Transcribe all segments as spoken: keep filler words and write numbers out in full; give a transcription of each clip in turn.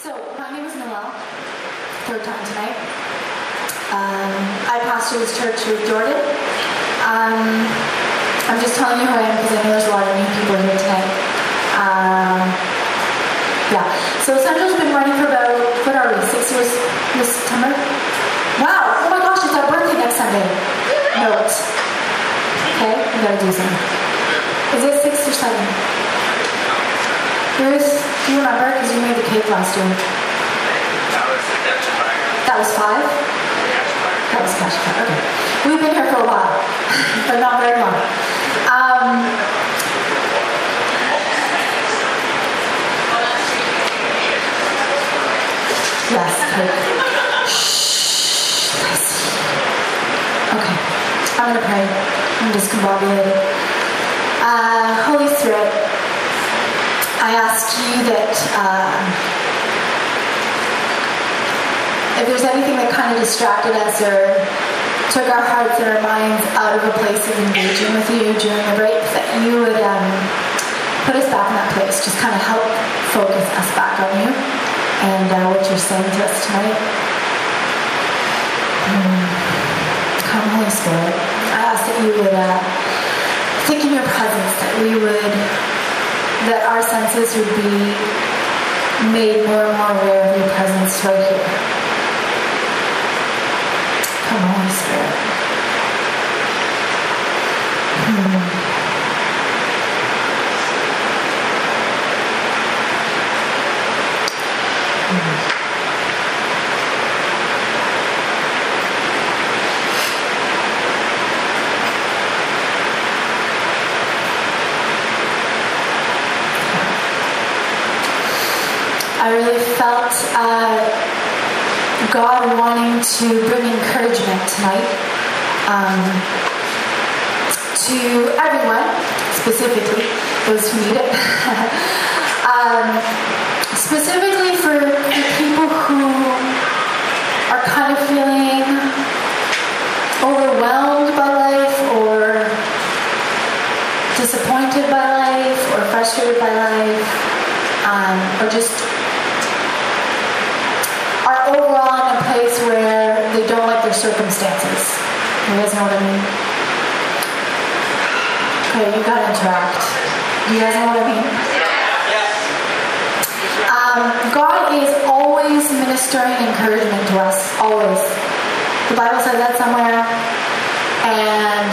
So, my name is Noelle, third time tonight. Um, I pastor this church with Jordan. Um, I'm just telling you who I am because I know there's a lot of new people here tonight. Um, yeah, so Central's been running for about, what are we, six years this September? Wow, oh my gosh, it's our birthday next Sunday. Note. Okay, we gotta do something. Is it six or seven? Bruce, do you remember? Because you made the cake last year. That was the Cash Fire. That was five? Cash Fire. That was Cash Fire, okay. We've been here for a while, but not very long. Um, yes, cake. Shh, Lacey. Okay, I'm going to pray. I'm discombobulated. Uh, Holy Spirit, I ask you that um, if there's anything that kind of distracted us or took our hearts and our minds out of a place of engaging with you during the break, that you would um, put us back in that place, just kind of help focus us back on you and uh, what you're saying to us tonight. Mm. Come, Holy Spirit, I ask that you would uh, think in your presence, that we would that our senses would be made more and more aware of your presence right here. Come, Holy Spirit. Hmm. Hmm. I really felt uh, God wanting to bring encouragement tonight um, to everyone, specifically those who need it. um, specifically for the people who are kind of feeling overwhelmed by life or disappointed by life or frustrated by life um, or just are overall in a place where they don't like their circumstances. You guys know what I mean? Okay, you gotta interact. You guys know what I mean? Um, God is always ministering encouragement to us. Always. The Bible says that somewhere. And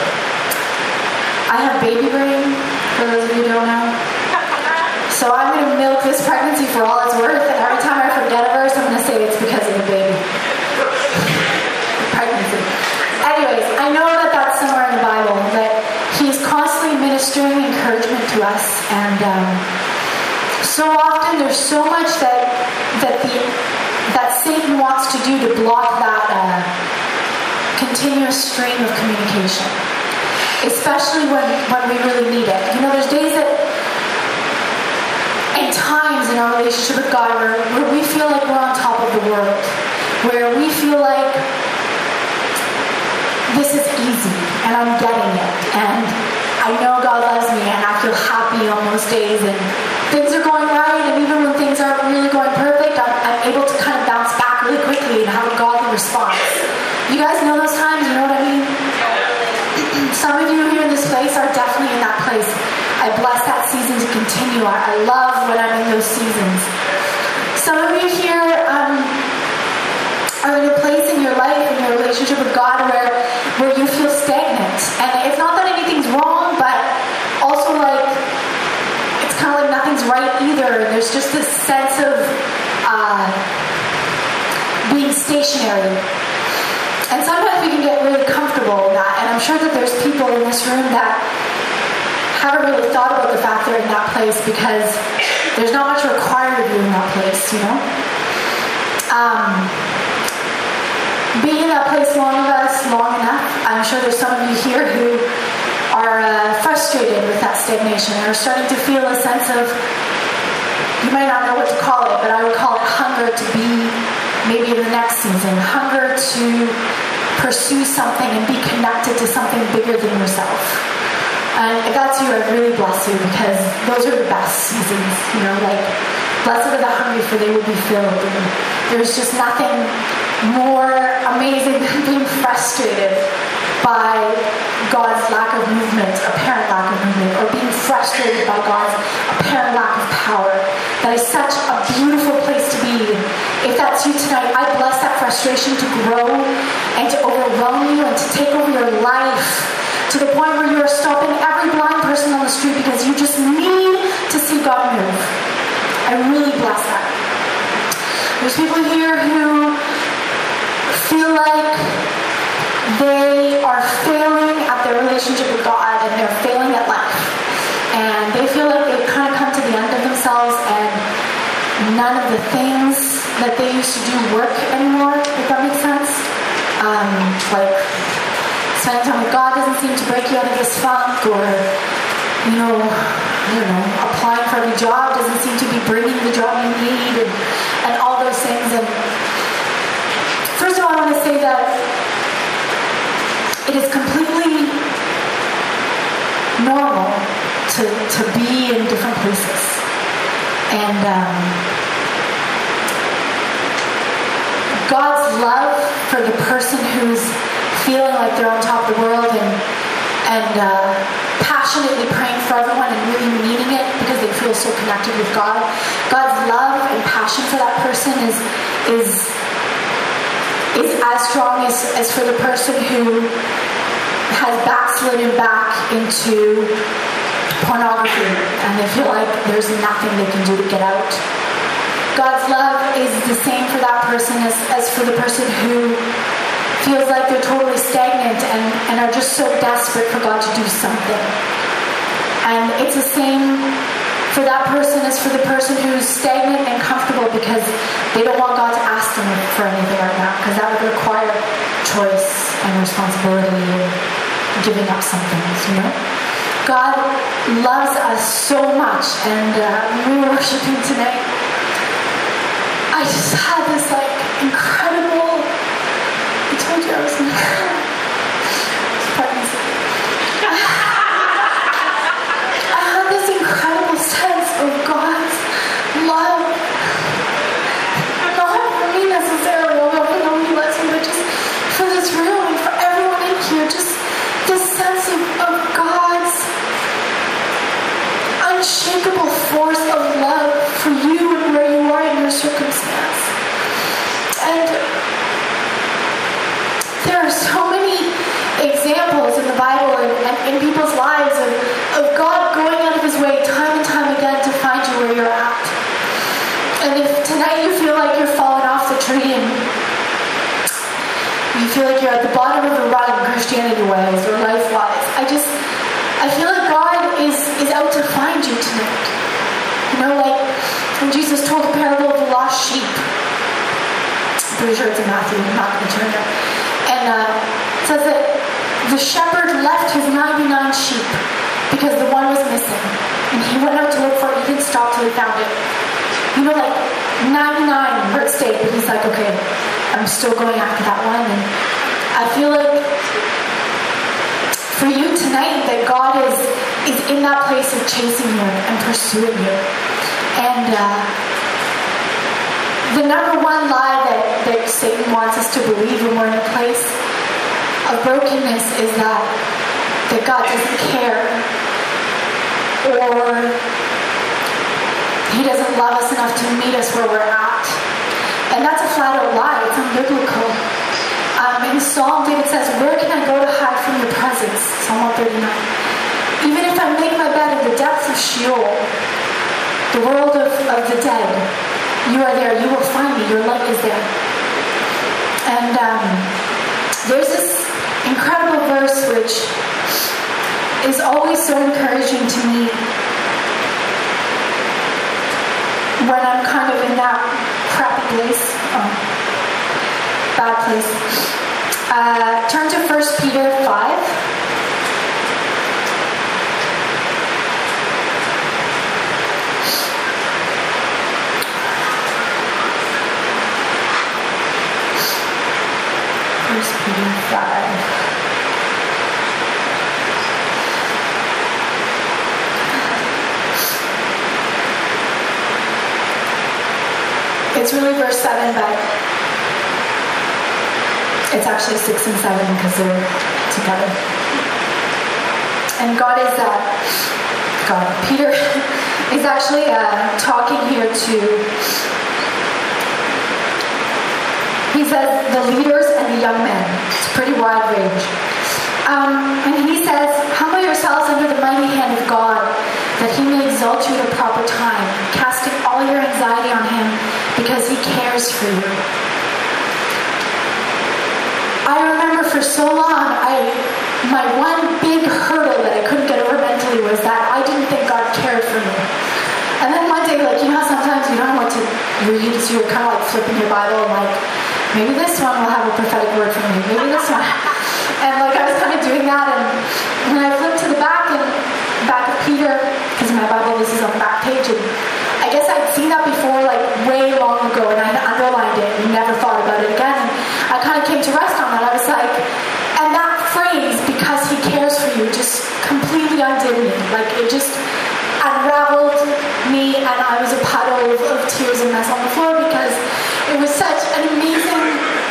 I have baby brain, for those of you who don't know. So I'm going to milk this pregnancy for all it's worth, and every time I forget a verse, I'm going to say it's because of the baby. Pregnancy. Anyways, I know that that's somewhere in the Bible, that He's constantly ministering encouragement to us, and um, so often there's so much that that the that Satan wants to do to block that uh, continuous stream of communication, especially when, when we really need it. You know, there's days that times in our relationship with God where, where we feel like we're on top of the world, where we feel like this is easy and I'm getting it and I know God loves me and I feel happy on those days and things are going right, and even when things aren't really going perfect, I'm, I'm able to kind of bounce back really quickly and have a godly response. You guys know those times? You know what I mean? Some of you here in this place are definitely in that place. I bless that season to continue. I, I love when I'm in those seasons. Some of you here um, are in a place in your life, in your relationship with God, where, where you feel stagnant. And it's not that anything's wrong, but also like, it's kind of like nothing's right either. And there's just this sense of uh, being stationary. And sometimes we can get really comfortable in that. And I'm sure that there's people in this room that haven't really thought about the fact they're in that place because there's not much required of you in that place, you know? Um, being in that place long enough, long enough, I'm sure there's some of you here who are uh, frustrated with that stagnation and are starting to feel a sense of, you might not know what to call it, but I would call it hunger to be maybe in the next season, hunger to pursue something and be connected to something bigger than yourself. And if that's you, I really bless you, because those are the best seasons, you know, like Blessed are the hungry, for they will be filled. And there's just nothing more amazing than being frustrated by God's lack of movement, apparent lack of movement, or being frustrated by God's apparent lack of power. That is such a beautiful place to be. If that's you tonight, I bless that frustration to grow and to overwhelm you and to take over your life to the point where you are stopping every blind person on the street because you just need to see God move. I really bless that. There's people here who feel like they are failing at their relationship with God and they're failing at life. And they feel like they've kind of come to the end of themselves and none of the things that they used to do work anymore, if that makes sense. Um, like, spending time with God doesn't seem to break you out of this funk, or, you know, I don't know, applying for every job doesn't seem to be bringing the job you need, and, and all those things. And first of all, I want to say that it is completely normal to, to be in different places. And um, God's love for the person who's feeling like they're on top of the world and, and uh, passionately praying for everyone and really meaning it because they feel so connected with God. God's love and passion for that person is is is as strong as, as for the person who has backslidden back into pornography and they feel like there's nothing they can do to get out. God's love is the same for that person as, as for the person who feels like they're totally stagnant and, and are just so desperate for God to do something. And it's the same for that person as for the person who's stagnant and comfortable because they don't want God to ask them for anything right now, because that would require choice and responsibility and giving up some things, you know? God loves us so much, and uh, we were worshiping tonight. I just had this like incredible, I told you I was gonna I had this incredible sense of God's love. Not for me necessarily, although I know He loves me, but just for this room and for everyone in here, just this sense of, of God's unshakable force of love for you and where you are in your circumstance. And there are so many examples in the Bible and, and in people's lives of, of God going out of His way time and time again to find you where you're at. And if tonight you feel like you're falling off the tree and you feel like you're at the bottom of the rung Christianity-wise or life-wise, I just, I feel like God is, is out to find you tonight. You know, like when Jesus told the parable of the lost sheep. I'm pretty sure it's in Matthew, I'm not going to turn there. And uh, it says that the shepherd left his ninety-nine sheep because the one was missing. And he went out to look for it. He didn't stop till he found it. You know, like ninety-nine where it stayed, but he's like, okay, I'm still going after that one. And I feel like for you tonight that God is is in that place of chasing you and pursuing you. And uh, the number one lie that, that Satan wants us to believe when we're in a place of brokenness is that that God doesn't care, or He doesn't love us enough to meet us where we're at. And that's a flat out lie. It's unbiblical. Um, in Psalm, David says, where can I go to hide from your presence? Psalm one thirty-nine. Even if I make my bed in the depths of Sheol, the world of, of the dead, you are there. You will find me. Your light is there. And um, there's this incredible verse which is always so encouraging to me when I'm kind of in that crappy place, oh, bad place. Uh, turn to First Peter five. First Peter five. It's really verse seven, but it's actually six and seven because they're together. And God is, uh, God, Peter is actually uh, talking here to, he says, the leaders and the young men. It's a pretty wide range. Um, and he says, humble yourselves under the mighty hand of God, that he may exalt you at a proper time, casting all your anxiety on him, because he cares for you. I remember for so long, I my one big hurdle that I couldn't get over mentally was that I didn't think God cared for me. And then one day, like, you know how sometimes you don't know what to read, so you're kind of like flipping your Bible and like, maybe this one will have a prophetic word for me, maybe this one. And like I was kind of doing that, and when I flipped to the back and back of Peter, because in my Bible this is on the back page, and I guess I'd seen that before, like way long ago, and I underlined it and never thought about it again. And I kind of came to rest on that. I was like, and that phrase, because he cares for you, just completely undid me. Like it just unraveled me, and I was a puddle of, of tears and mess on the floor because it was such an amazing.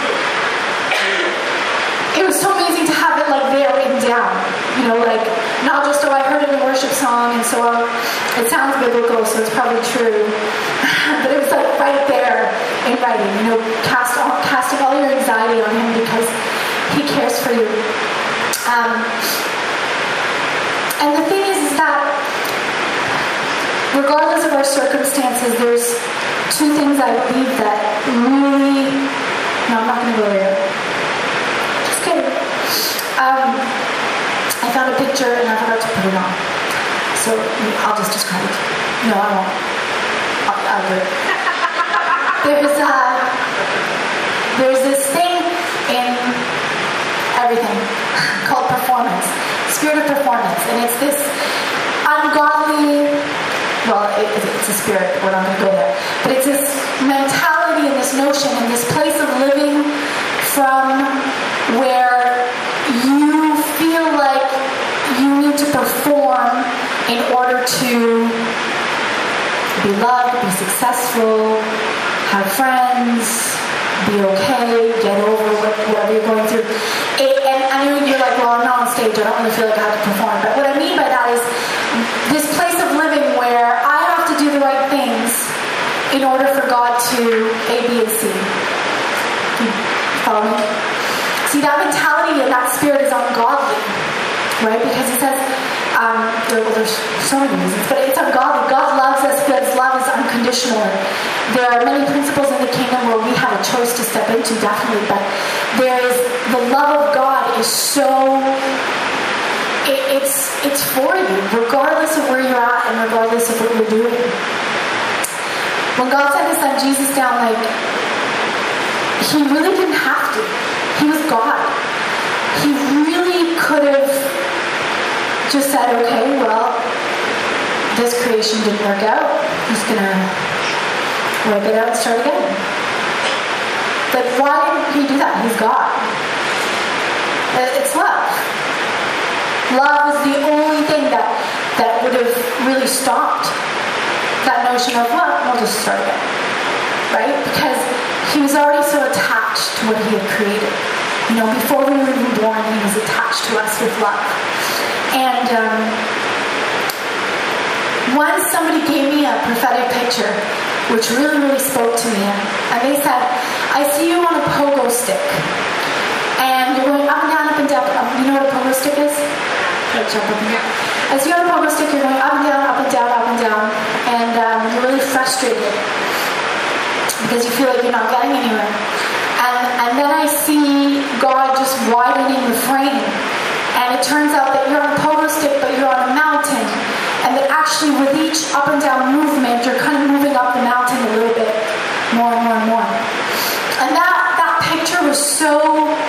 It was so amazing to have it like there written down, you know, like not just, oh, I heard it in a worship song and so uh, it sounds biblical, so it's probably true, but it was like right there in writing, you know, cast all, casting all your anxiety on him because he cares for you. Um, and the thing is, is that regardless of our circumstances, there's two things I believe that really, no, I'm not going to go there. Um, I found a picture and I forgot to put it on. So I'll just describe it. No, I won't. I'll, I'll do it. There's, uh, there's this thing in everything called performance. Spirit of performance. And it's this ungodly, well, it, it's a spirit. We're not going to go there. But it's this mentality and this notion and this place of living from where you feel like you need to perform in order to be loved, be successful, have friends, be okay, get over whatever you're going through. It, and I know you're like, well, I'm not on stage, I don't really feel like I have to perform. But what I mean by that is this place of living where I have to do the right things in order for God to A, B, and C. Follow me? See, that mentality and that spirit is ungodly, right? Because he says, um, there, well, there's so many reasons, but it's ungodly. God loves us, God's love is unconditional. There are many principles in the kingdom where we have a choice to step into, definitely, but there is, the love of God is so, it, it's, it's for you, regardless of where you're at and regardless of what you're doing. When God sent his son Jesus down, like, he really didn't have to. He was God. He really could have just said, okay, well, this creation didn't work out. He's going to wipe it out and start again. But why did he do that? He's God. It's love. Love is the only thing that, that would have really stopped that notion of, well, we'll just start again. Right? Because he was already so attached to what he had created. You know, before we were even born, he was attached to us with love. And um, once somebody gave me a prophetic picture, which really, really spoke to me. And they said, I see you on a pogo stick. And you're going up and down, up and down. Up, you know what a pogo stick is? Jump up and down. I see you on a pogo stick, you're going up and down, up and down, up and down. And um, you're really frustrated because you feel like you're not getting anywhere. And, and then I see God just widening the frame. And it turns out that you're on a pogo stick, but you're on a mountain. And that actually with each up and down movement, you're kind of moving up the mountain a little bit more and more and more. And that, that picture was so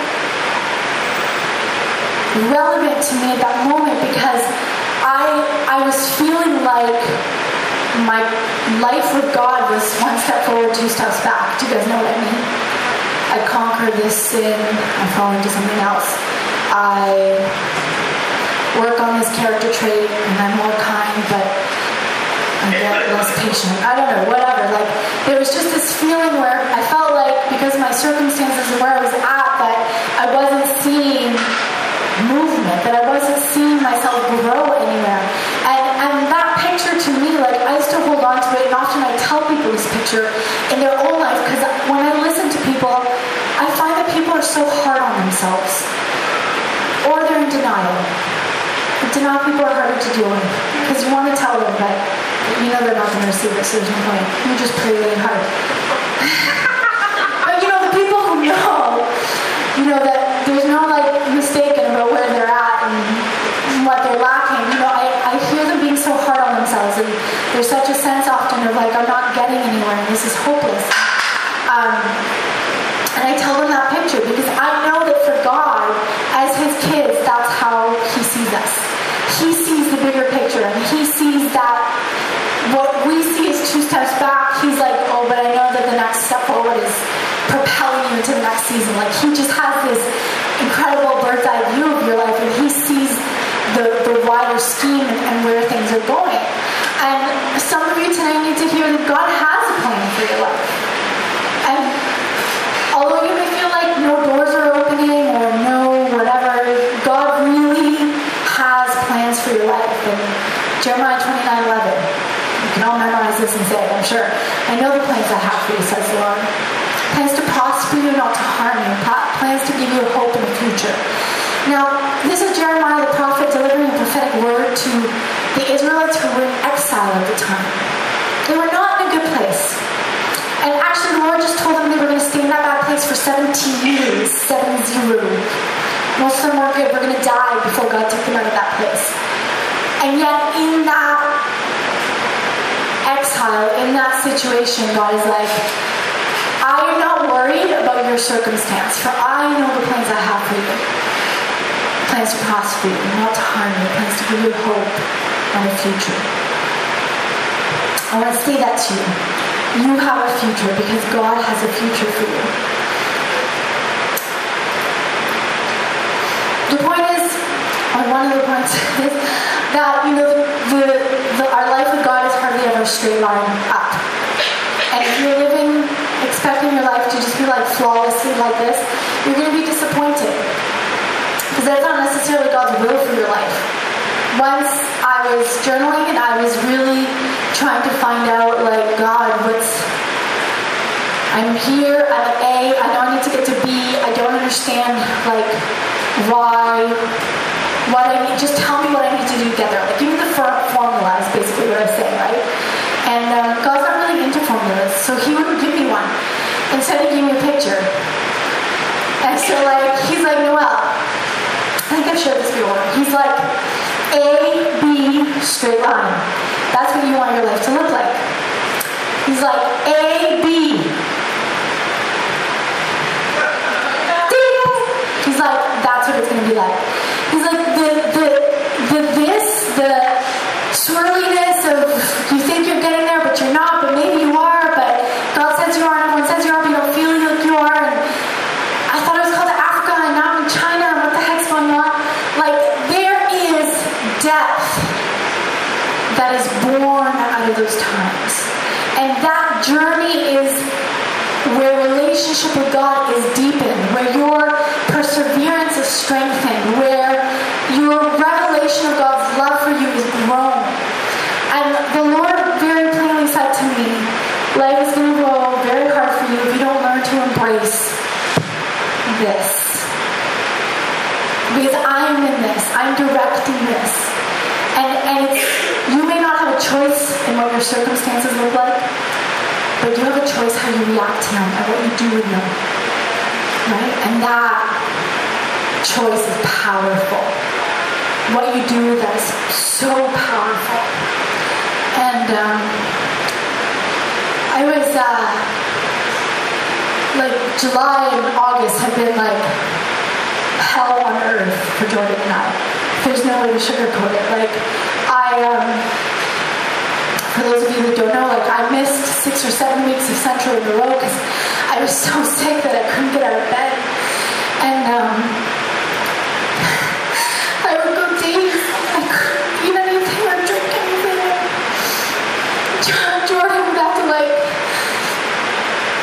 relevant to me at that moment because I, I was feeling like my life with God was one step forward, two steps back. Do you guys know what I mean? I conquer this sin, I fall into something else. I work on this character trait and I'm more kind, but I get less patient. I don't know, whatever. Like, there was just this feeling where I felt like because of my circumstances and where I was at, that I wasn't seeing movement, that I wasn't seeing myself grow anywhere. And and that picture to me, like I still hold on to it, and often I tell people this picture in their own life, because when I listen to people, I find that people are so hard on themselves, or they're in denial. Denial people are harder to deal with, because you want to tell them, but you know they're not going to receive it, so there's no point. You just pray really hard. But you know, the people who know, you know, that there's no like mistaken about where they're at and what they're lacking. You know, I, I hear them being so hard on themselves, and there's such a sense often of like, I'm not getting anywhere, and this is hopeless. Um, and I tell them that picture because I know that for God, as His kids, that's how He sees us. He sees the bigger picture, and He sees that what we see is two steps back. He's like, oh, but I know that the next step forward is propelling you into the next season. Like He just has this incredible bird's eye view of your life, and He sees the, the wider scheme and, and where things are going. And some of you tonight need to hear that God has a plan for your life. And although you may feel like no doors are opening or no whatever, God really has plans for your life. And Jeremiah twenty-nine eleven, you can all memorize this and say it, I'm sure. I know the plans I have for you, says the Lord. Plans to prosper you, not to harm you. Plans to give you hope in the future. Now, this is Jeremiah the prophet delivering a prophetic word to the Israelites who were in exile at the time. They were not in a good place. And actually, the Lord just told them they were going to stay in that bad place for seventeen years. Seven zero. Most of them weren't good. We're going to die before God took them out of that place. And yet, in that exile, in that situation, God is like, I am not worried about your circumstance, for I know the plans I have for you. Plans to prosper you, not to harm you. Plans to give you hope and a future. I want to say that to you. You have a future because God has a future for you. The point is, or one of the points is that, you know, the, the, our life with God is hardly ever a straight line up. And if you're living, expecting your life to just be like flawlessly like this, you're going to be disappointed. Because that's not necessarily God's will for your life. Once I was journaling and I was really trying to find out, like, God, what's... I'm here, I'm at A, I know I need to get to B, I don't understand, like, why, what I need, just tell me what I need to do together. Like, give me the formula is basically what I say, right? And uh, God's not really into formulas, so He wouldn't give me one. Instead, He gave me a picture. And so, like, He's like, Noelle, I think I've shared this before. He's like, A, B, straight line. That's what you want your life to look like. He's like, A, B. Ding! He's like, that's what it's going to be like. He's like, the, the, the this, the swirliness of, you think you're getting there, but you're not, but maybe you are, but God says you are, and everyone says you are, but you don't feel like you are, and I thought it was called Africa, and now I'm in China, and what the heck's going on? Like, there is depth that is born out of those times. And that journey is where relationship with God is deepened, where your perseverance is strengthened, where your revelation of God's love for you is grown. And the Lord very plainly said to me, life is going to go very hard for you if you don't learn to embrace this. Because I'm in this. I'm directing this. And, and it's, you may not have a choice in what your circumstances look like, but you have a choice how you react to them and what you do with them. Right? And that choice is powerful. What you do with that is so powerful. And um, I was, uh, like, July and August have been like hell on earth for Jordan and I. There's no way to sugarcoat it. Like, I, um, for those of you who don't know, like, I missed six or seven weeks of Central in a row because I was so sick that I couldn't get out of bed. And, um, I would go days, I couldn't eat anything or drink anything. Jordan would have to, like,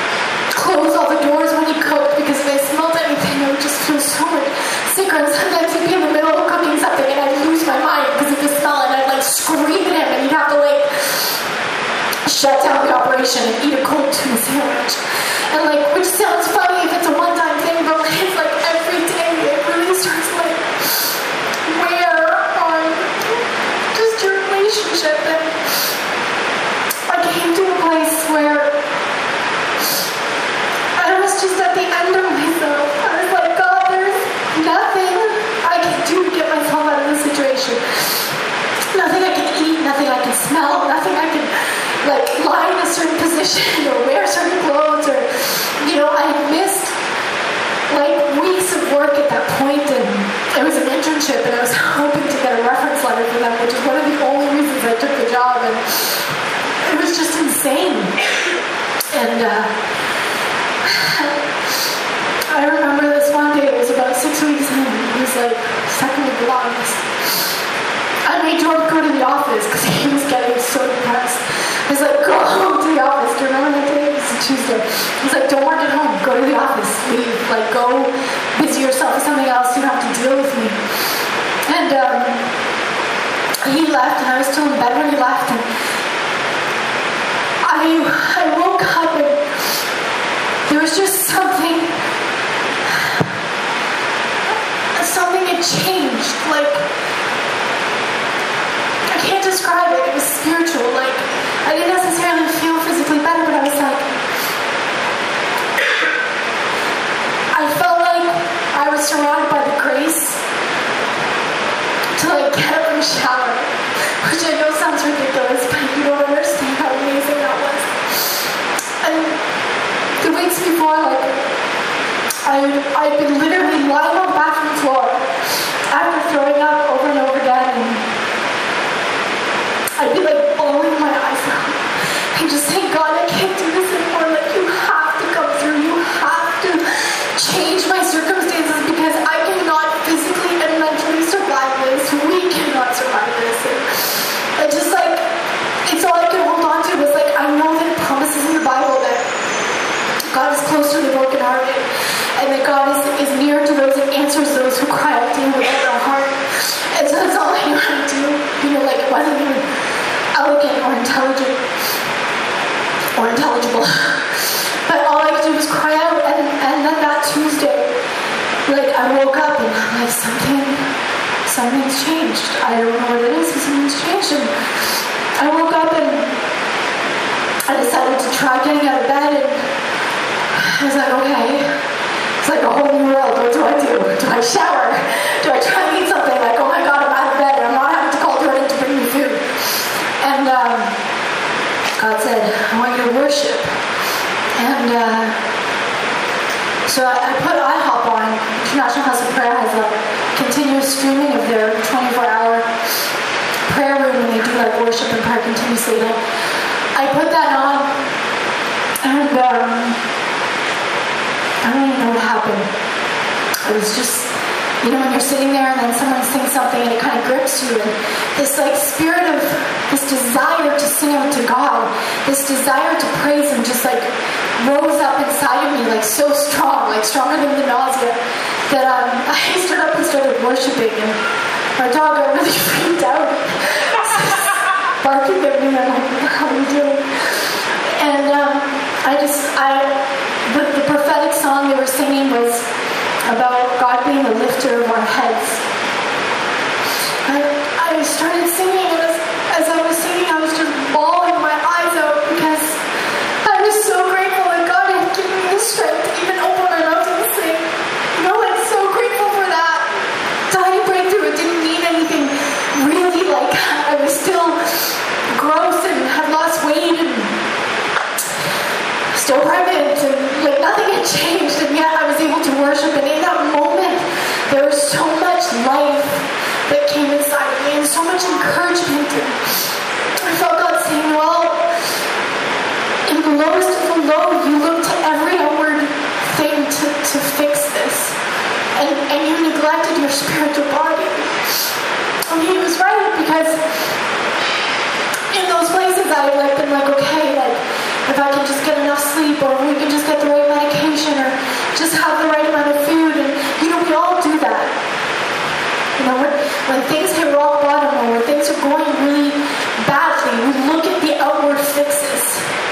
celebration and eat a cold tuna sandwich. And like, which sounds funny if it's a one-time thing, but it's like every day it really starts like wear on just your relationship. And I came to a place where I was just at the end of myself. I was like, God, there's nothing I can do to get myself out of this situation. Nothing I can eat, nothing I can smell, nothing I can like lie in a certain position or wear certain clothes, or you know, I had missed like weeks of work at that point, and it was an internship, and I was hoping to get a reference letter for them, which is one of the only reasons I took the job, and it was just insane. And uh, I remember this one day, it was about six weeks in, it was like second week of August. I made Jordan go to the office because he was getting so depressed. I was like, go home to the office. Do you remember that day? It was a Tuesday. I was like, don't work at home. Go to the office. Leave. Like, go busy yourself with something else. You don't have to deal with me. And um, he left, and I was still in bed when he left. And I, I woke up, and there was just something, something had changed. Like, I can't describe it. It was spiritual. Like, I didn't necessarily feel physically better, but I was like, I felt like I was surrounded by the grace to like get up and shower, which I know sounds ridiculous, but you don't understand how amazing that was. And the weeks before, like, I I'd been literally lying on the bathroom floor after throwing up over and over again, and I'd be like bawling my eyes out and just saying, God, I can't do this anymore. Like, you have to come through. You have to change my circumstances because I cannot physically and mentally survive this. We cannot survive this. And I just like, it's all I could hold on to was like, I know that it promises in the Bible that God is close to the brokenhearted, and that God is, is near to those and answers those who cry out to Him with all their heart. And so that's all I knew how to do. You know, like, it wasn't even elegant or intelligent or intelligible. But all I could do was cry out. And, and then that Tuesday, like, I woke up and I'm like, something, something's changed. I don't know what it is, but something's changed. And I woke up and I decided to try getting out of bed, and I was like, okay, it's like a whole new world. What do I do? Do I shower? Do I try and eat something? Like, oh my God, I'm out of bed and I'm not having to call Jordan to bring me food. And um, God said, I want you to worship. And uh, so I, I put IHOP on. International House of Prayer has a continuous streaming of their twenty-four hour prayer room, and they do like worship and prayer continuously. And I put that on, and um, I don't even know what happened. It was just, you know, when you're sitting there and then someone sings something and it kind of grips you, and this like spirit of this desire to sing out to God, this desire to praise Him just like rose up inside of me, like so strong, like stronger than the nausea, that um, I stood up and started worshiping, and our dog got really freaked out, barking at me. I'm like, what are you doing? And um, I just, I, the, the prophetic song they were singing was about God being the lifter of our heads. I, I started singing, and as, as I was singing, I was just bawling my eyes out because I was so grateful that God had given me the strength to even open my mouth and sing. You know, like, so grateful for that tiny breakthrough. It didn't mean anything really. Like, I was still gross and had lost weight and still pregnant, and like nothing had changed, and yet I was able to worship. And in that moment, there was so much life that came inside of me, and so much encouragement. And I felt God saying, well, in the lowest of the low, you look to every outward thing to, to fix this, and, and you neglected your spiritual body. And He was right, because in those places I had like been like, okay, like, if I can just get enough sleep, or if we can just get the right medication, or just have the right amount of food. And, you know, we all do that. You know, when, when things hit rock bottom, or when things are going really badly, we look at the outward fixes.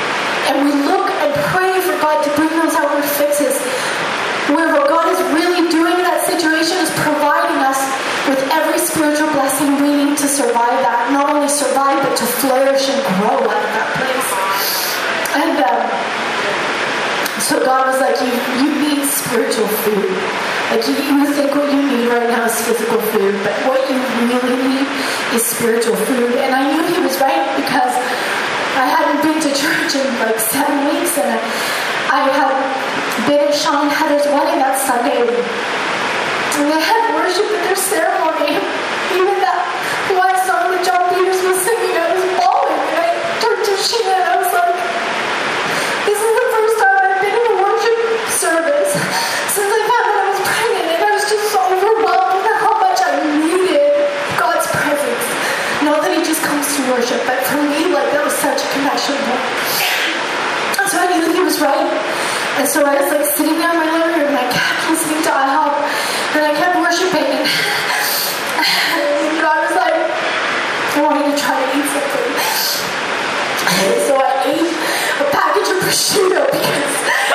And we look and pray for God to bring those outward fixes, where what God is really doing in that situation is providing us with every spiritual blessing we need to survive that. Not only survive, but to flourish and grow out of that place. And um, so God was like, you, you need spiritual food. Like you, you think what you need right now is physical food, but what you really need is spiritual food. And I knew he was right, because I hadn't been to church in like seven weeks, and I, I had been at Sean and Heather's wedding that Sunday, and they had worship at their ceremony. Even that last song that John Peters was singing, I was bawling, and I turned to Sheena and I was like, this is the first time I've been in a worship service since I found out I was pregnant, and I was just so overwhelmed with how much I needed God's presence. Not that he just comes to worship, but for me, like, that was such a connection point. And so I knew he was right. And so I was like sitting there in my living room, and I kept listening to IHOP, and I kept worshiping, and, and God was like, I want you to try to eat something. And so I ate a package of prosciutto, because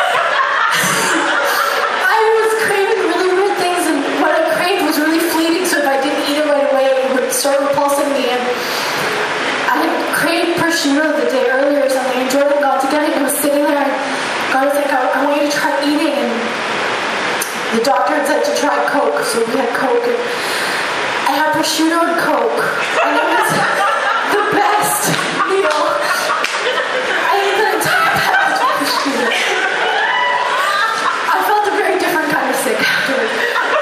I was craving really weird things, and what I craved was really fleeting, so if I didn't eat it right away, it would start repulsing me. And I had craved prosciutto the day earlier or something, and Jordan got together, and I was sitting there, and God was like, I, I want you to try eating. And the doctor had said to try Coke, so we had Coke, and I had prosciutto and Coke, and it was the best meal. I ate the entire package of prosciutto. I felt a very different kind of sick afterwards.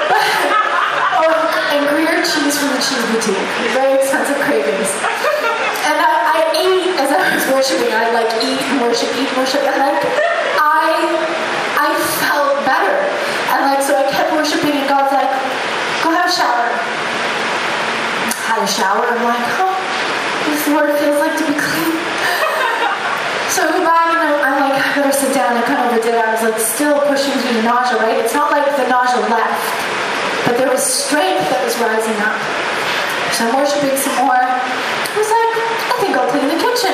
Oh, and Gruyere cheese from the cheese boutique. Very expensive cravings. And I, I ate as I was worshiping. I like eat and worship, eat and worship. And like, I, I felt better. And like, so I kept worshiping, and God's like, go have a shower. Had a shower. I'm like, oh, this is what it feels like to be clean. So I go back, and I'm like, I better sit down. I kind of overdid it. I was like still pushing through the nausea, right? It's not like the nausea left, but there was strength that was rising up. So I'm worshiping some more. I was like, I think I'll clean the kitchen.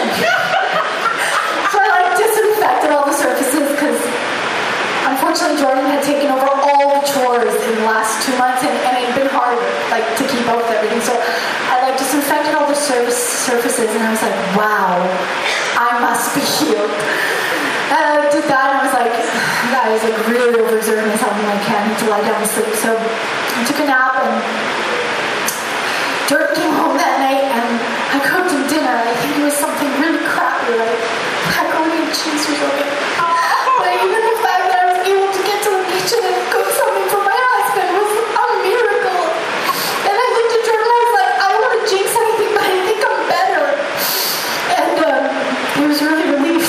So I like disinfected all the surfaces, because unfortunately Jordan had taken over all the chores in the last two months, and, and it had been hard like to keep up with everything. So I like disinfected all the surface, surfaces, and I was like, wow, I must be healed. And I did that, and I was like, I was like really overexerting myself, and like, I need to lie down and sleep. So I took a nap, and Jordan came home that night, and I cooked him dinner. I think it was something really crappy, like macaroni and cheese or something. But even the fact that I was able to get to the kitchen and cook something for my husband was a miracle. And I looked at Jordan, and I was like, I don't want to jinx anything, but I think I'm better. And um, he was really relieved.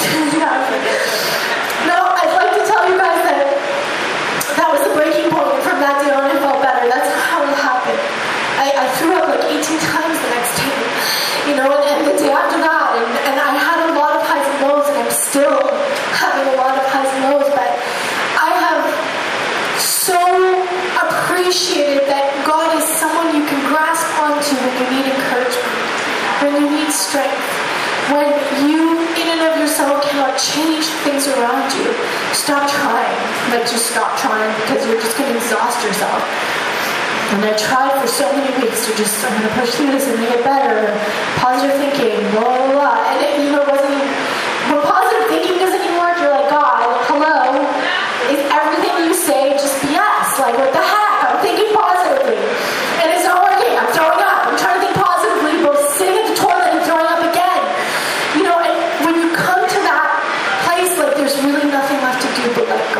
No, I'd like to tell you guys that that was the breaking point. From that day on, I felt better. That's how it happened. I, I threw up like eighteen times the next day, you know, and, and the day after that, and, and I had a lot of highs and lows, and I'm still having a lot of highs and lows, but I have so appreciated that God is someone you can grasp onto when you need encouragement, when you need strength, when you in and of yourself cannot change things around you. Stop trying. Like, just stop trying, because you're just going to exhaust yourself. And I tried for so many weeks to just, I'm going to push through this and make it better. Positive thinking, blah, blah, blah. And it, you know, wasn't even, but positive thinking doesn't even work. You're like, God, hello? Is everything you say just B S? Like, what the heck? I'm thinking positively. And it's not working. I'm throwing up. I'm trying to think positively, both sitting at the toilet and throwing up again. You know, and when you come to that place, like, there's really nothing left to do but let go.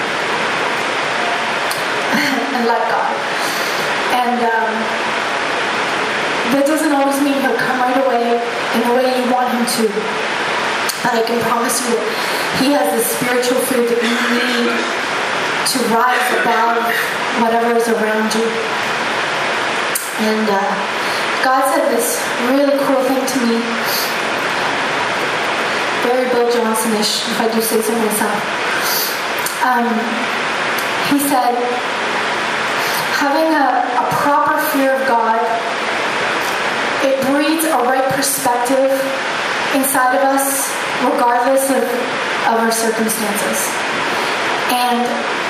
And let God. And um, that doesn't always mean he'll come right away in the way you want him to. But I can promise you that he has the spiritual food that you need to rise above whatever is around you. And uh, God said this really cool thing to me. Very Bill Johnson-ish, if I do say so myself. Um, he said, having a, a proper fear of God, it breeds a right perspective inside of us regardless of, of our circumstances. And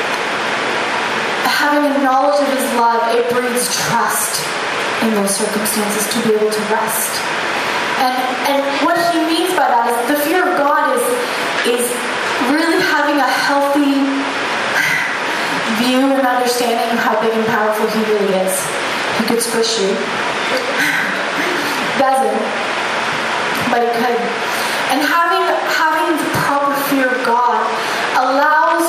having a knowledge of his love, it breeds trust in those circumstances to be able to rest. And and what he means by that is the fear of God is is really having a healthy view and understanding of how big and powerful he really is. He could squish you. Doesn't. But he could. And having having the proper fear of God allows,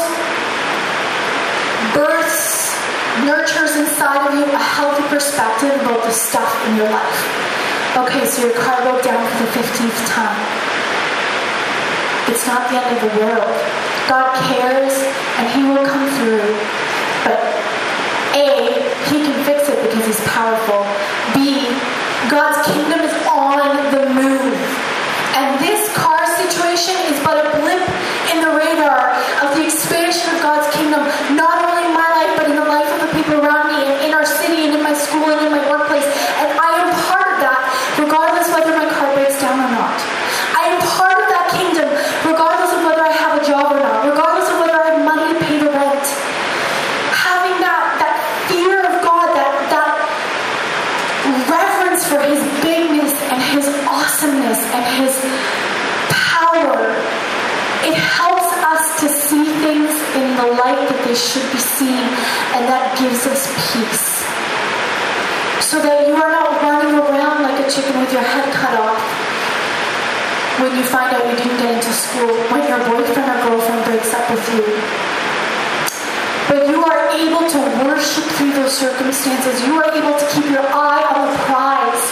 births, nurtures inside of you a healthy perspective about the stuff in your life. Okay, so your car broke down for the fifteenth time. It's not the end of the world. God cares and he will come through. But A, he can fix it because he's powerful. B, God's kingdom is on the move. And this car situation is but a blip in the radar of the expansion of God's kingdom, not only in my life, but in the life of the people around me, and in our city, and in my school, and in my workplace. And I am part of that, regardless whether my car breaks down or not. I am part of that kingdom, regardless of whether I have a job or not, regardless of whether I have money to pay the rent. Having that, that fear of God, that, that reverence for his bigness and his awesomeness and his power, it helps us to see things in the light that they should be seen, and that gives us peace. So that you are not running around like a chicken with your head cut off when you find out you didn't get into school, when your boyfriend or girlfriend breaks up with you. But you are able to worship through those circumstances. You are able to keep your eye on the prize.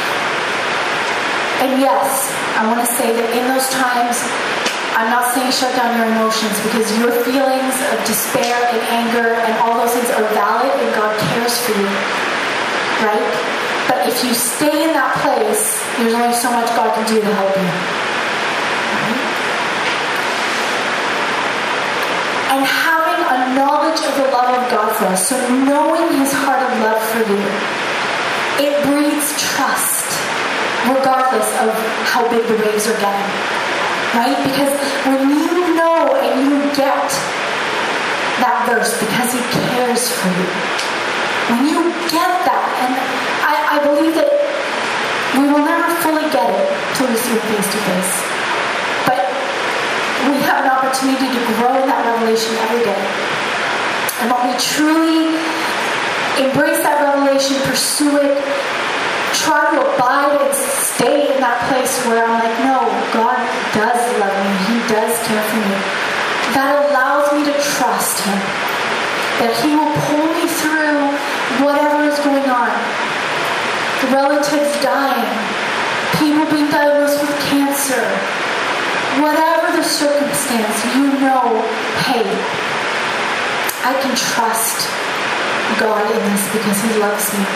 And yes, I want to say that in those times, I'm not saying shut down your emotions, because your feelings of despair and anger and all those things are valid, and God cares for you, right? But if you stay in that place, there's only so much God can do to help you. Right? And having a knowledge of the love of God for us, so knowing his heart of love for you, it breeds trust, regardless of how big the waves are getting. Right? Because when you know and you get that verse, because he cares for you, when you get that, and I, I believe that we will never fully get it till we see it face to face, but we have an opportunity to grow in that revelation every day. And when we truly embrace that revelation, pursue it, try to abide and stay in that place where I'm like, no, God does love me. He does care for me. That allows me to trust him. That he will pull me through whatever is going on. Relatives dying. People being diagnosed with cancer. Whatever the circumstance, you know, hey, I can trust God in this because he loves me.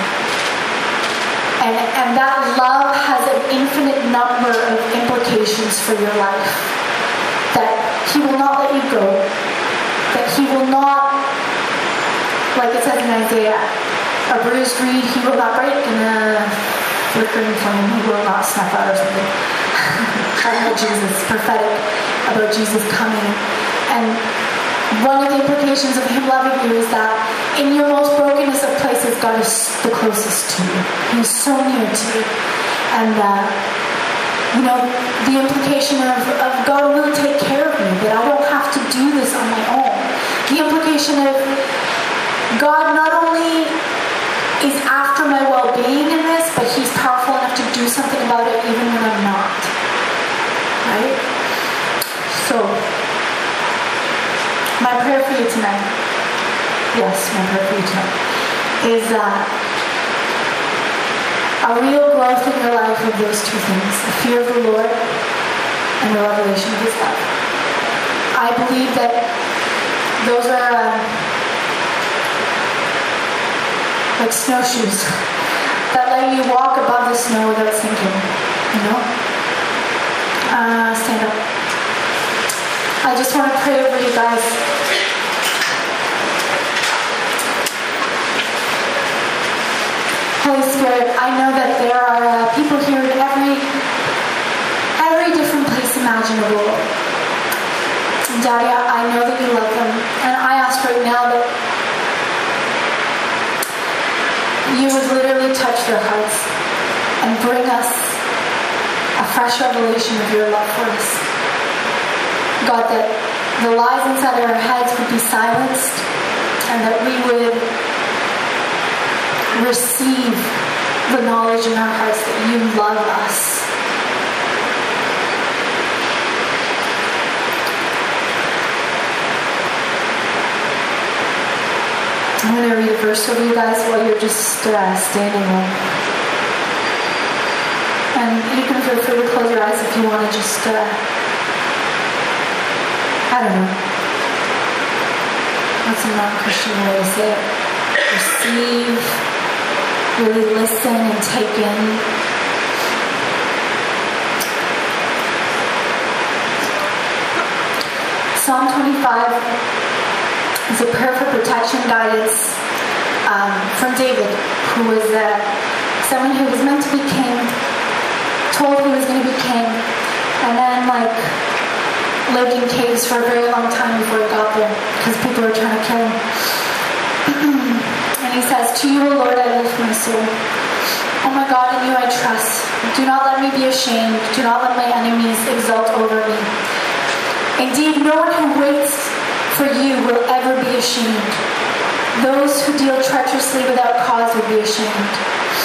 And, and that love has an infinite number of implications for your life. That he will not let you go. That he will not, like it says in Isaiah, a bruised reed he will not break, and a flickering flame he will not snuff out or something. About Jesus, prophetic about Jesus coming. And one of the implications of him loving you is that in your most brokenness of places, God is the closest to you. He's so near to you. And, uh, you know, the implication of, of God will take care of me, that I don't have to do this on my own. The implication of God not only is after my well-being in this, but he's powerful enough to do something about it even when I'm not. Right? So, my prayer for you tonight, yes, my prayer for you tonight, is uh, a real growth in your life of those two things, the fear of the Lord and the revelation of his love. I believe that those are uh, like snowshoes that let you walk above the snow without sinking, you know? Uh, stand up. I just want to pray over you guys. Holy Spirit, I know that there are uh, people here in every every different place imaginable. imaginable. And Daddy, I know that you love them. And I ask right now that you would literally touch their hearts and bring us a fresh revelation of your love for us. God, that the lies inside of our heads would be silenced and that we would receive the knowledge in our hearts that you love us. I'm going to read a verse over you guys while you're just uh, standing up. And you can feel free to close your eyes if you want to just, uh, I don't know. What's a non-Christian way to say it? Receive, really listen and take in. Psalm twenty-five is a prayer for protection, guidance um, from David, who was uh, someone who was meant to be king, told he was going to be king, and then like lived in caves for a very long time before he got there because people were trying to kill him. And he says, "To you, O Lord, I lift my soul. Oh my God, in you I trust. Do not let me be ashamed. Do not let my enemies exult over me. Indeed, no one who waits for you will ever be ashamed. Those who deal treacherously without cause will be ashamed.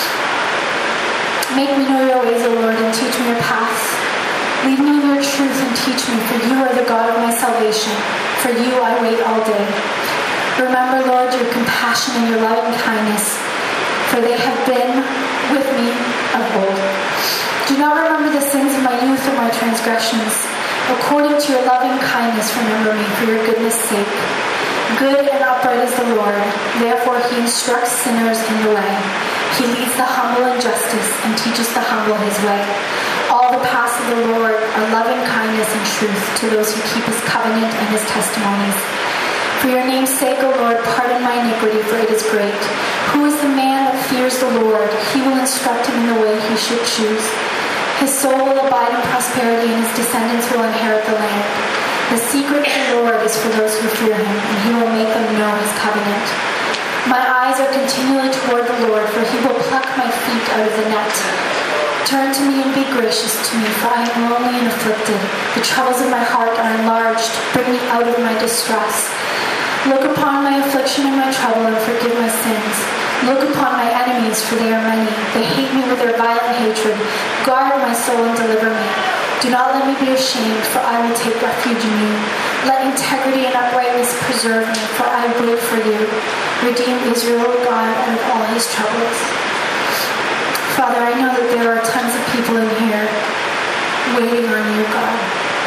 Make me know your ways, O Lord, and teach me your paths. Lead me in your truth and teach me, for you are the God of my salvation. For you I wait all day. Remember, Lord, your compassion and your loving kindness, for they have been with me of old. Do not remember the sins of my youth or my transgressions. According to your loving kindness, remember me for your goodness' sake. Good and upright is the Lord. Therefore he instructs sinners in the way. He leads the humble in justice and teaches the humble his way. All the paths of the Lord are loving kindness and truth to those who keep his covenant and his testimonies. For your name's sake, O Lord, pardon my iniquity, for it is great. Who is the man that fears the Lord? He will instruct him in the way he should choose. His soul will abide in prosperity, and his descendants will inherit the land. The secret of the Lord is for those who fear him, and he will make them know his covenant. My eyes are continually toward the Lord, for he will pluck my feet out of the net. Turn to me and be gracious to me, for I am lonely and afflicted. The troubles of my heart are enlarged. Bring me out of my distress. Look upon my affliction and my trouble, and forgive my sins. Look upon my enemies, for they are many. They hate me with their violent hatred. Guard my soul and deliver me. Do not let me be ashamed, for I will take refuge in you. Let integrity and uprightness preserve me, for I wait for you. Redeem Israel, O God, out of all his troubles. Father, I know that there are tons of people in here waiting on you, God.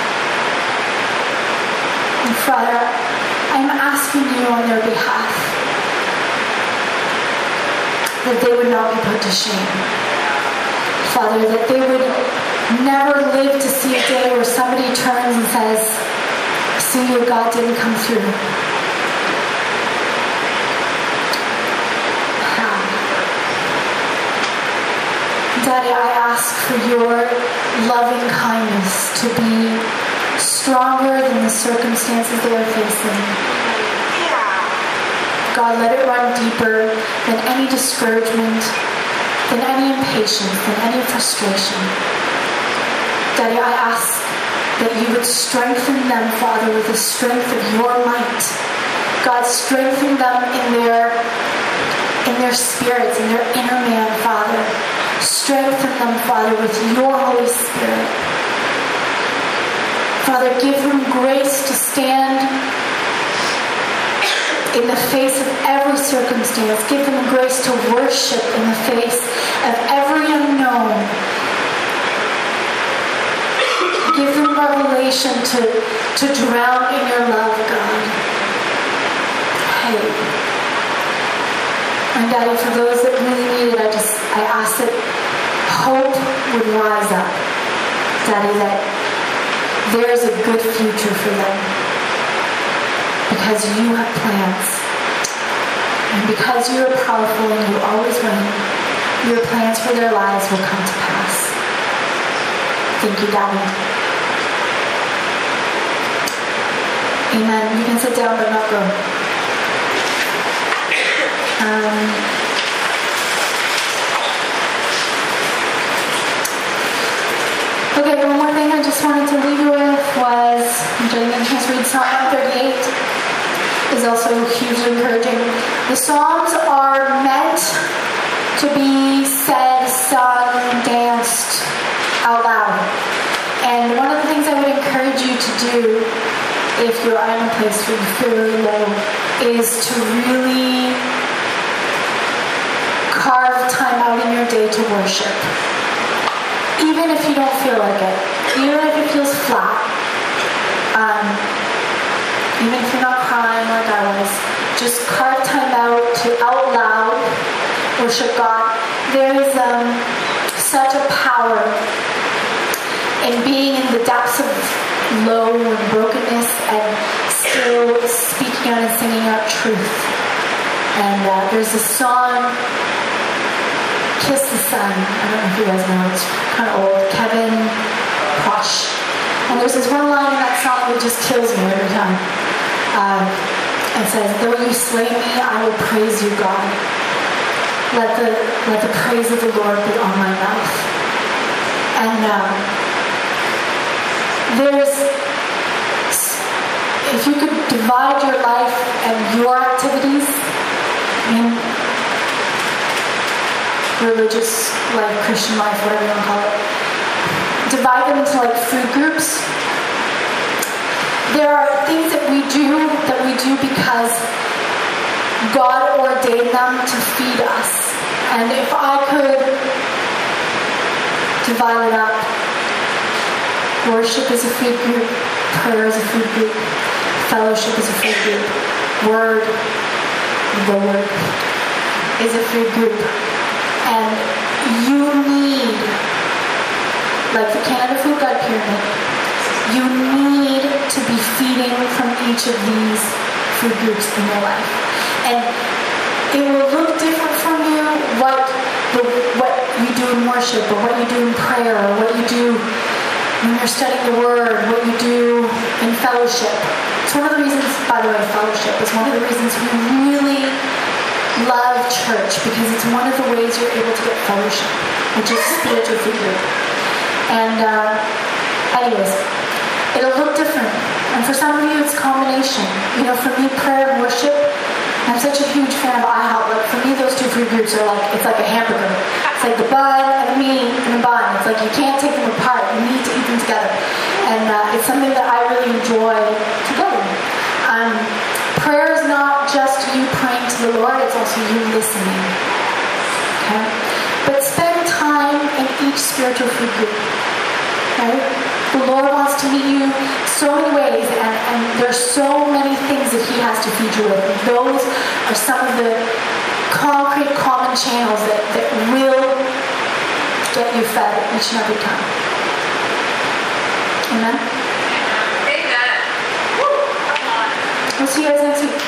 And Father, I'm asking you on their behalf that they would not be put to shame. Father, that they would never live to see a day where somebody turns and says, see, your God didn't come through. Daddy, I ask for your loving kindness to be stronger than the circumstances they are facing. God, let it run deeper than any discouragement, than any impatience, than any frustration. Daddy, I ask that you would strengthen them, Father, with the strength of your might. God, strengthen them in their, in their spirits, in their inner man, Father. Strengthen them, Father, with your Holy Spirit. Father, give them grace to stand in the face of every circumstance. Give them grace to worship in the face of every unknown. Give them revelation to, to drown in your love, God. Hey. And Daddy, for those that really need it, I just, I ask that hope would rise up. Daddy, that there is a good future for them. Because you have plans. And because you are powerful and you always reign, your plans for their lives will come to pass. Thank you, Daddy. Amen. You can sit down but not go. Um, okay, one more thing I just wanted to leave you with was, I'm going to just read Psalm one thirty-eight. Is also hugely encouraging. The Psalms are meant to be said, sung, danced out loud. And one of the things I would encourage you to do if you're in a place where you feel really low is to really carve time out in your day to worship. Even if you don't feel like it. Even if it feels flat. Um, even if you're not crying like I was. Just carve time out to out loud worship God. There is um, such a power in being in the depths of low and brokenness and still speaking out and singing out truth. And uh, there's a song, Kiss the Sun. I don't know if you guys know, it's kind of old. Kevin Posh. And there's this one line in that song that just kills me every time. Uh, it says, though you slay me, I will praise you, God. Let the, let the praise of the Lord be on my mouth. And um, there's, if you could divide your life and your activities, I mean, religious life, Christian life, whatever you want to call it, divide them into like food groups. There are things that we do that we do because God ordained them to feed us. And if I could divide it up, worship is a food group, prayer is a food group, fellowship is a food group, word, the word, is a food group. And you need, like the Canada Food Guide Pyramid, you need to be feeding from each of these food groups in your life. And it will look different from you what the, what you do in worship, or what you do in prayer, or what you do when you're studying the Word, what you do in fellowship. It's one of the reasons, by the way, fellowship is one of the reasons we really love church, because it's one of the ways you're able to get fellowship, which is spiritual food group. And uh, anyways, it'll look different. And for some of you, it's a combination. You know, for me, prayer and worship, I'm such a huge fan of IHOP. Like, for me, those two food groups are like, it's like a hamburger. It's like the bun and the meat and the bun. It's like you can't take them apart. You need to eat them together. And uh, it's something that I really enjoy together. Um, prayer is not just you praying to the Lord, it's also you listening. Okay? But spend time in each spiritual food group. Right? The Lord wants to meet you so many ways, and, and there's so many things that He has to feed you with. And those are some of the concrete, common channels that, that will get you fed each and every time. Amen? Amen. Woo. Come on. We'll see you guys next week.